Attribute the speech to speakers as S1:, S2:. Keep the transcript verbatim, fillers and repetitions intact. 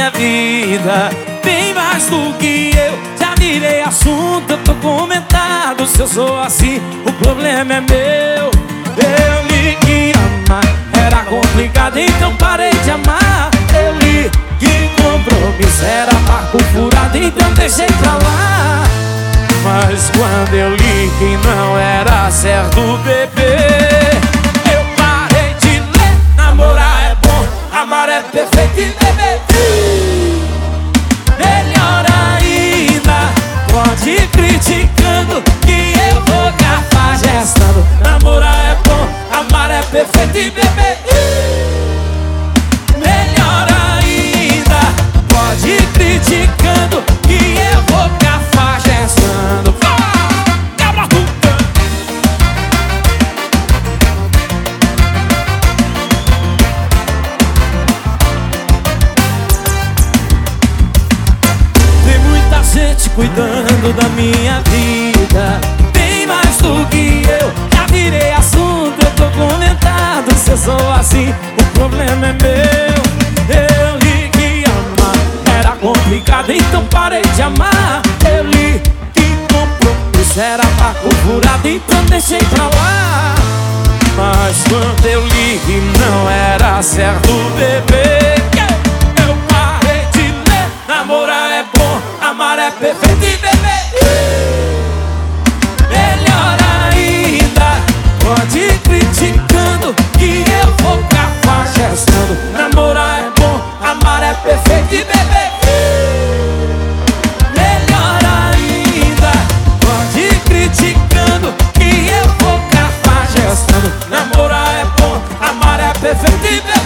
S1: minha vida. Bem mais do que eu, já virei assunto, eu tô comentado. Se eu sou assim, o problema é meu. Eu li que amar era complicado, então parei de amar. Eu li que compromisso era barco furado, então deixei pra lá. Mas quando eu li que não era certo, bebê, eu parei de ler. Namorar é bom, amar é perfeito e beber. Melhor ainda, pode ir criticando que eu vou cafajestando. Namorar é bom, amar é perfeito e beber. Melhor ainda, pode ir criticando que eu vou cafajestando. Cabra tudo. Tem muita gente cuidando da minha vida, bem mais do que eu. Já virei assunto, eu tô comentado. Se eu sou assim, o problema é meu. Eu li que amar era complicado, então parei de amar. Eu li que compromisso era barco furado, então deixei pra lá. Mas quando eu li que não era certo, bebê, eu parei de ler. Namorar é bom, amar é perfeito e beber. Melhor ainda, pode ir criticando que eu vou cafajestando. Namorar é bom, amar é perfeito e beber. Melhor ainda, pode ir criticando que eu vou cafajestando. Namorar é bom, amar é perfeito e beber.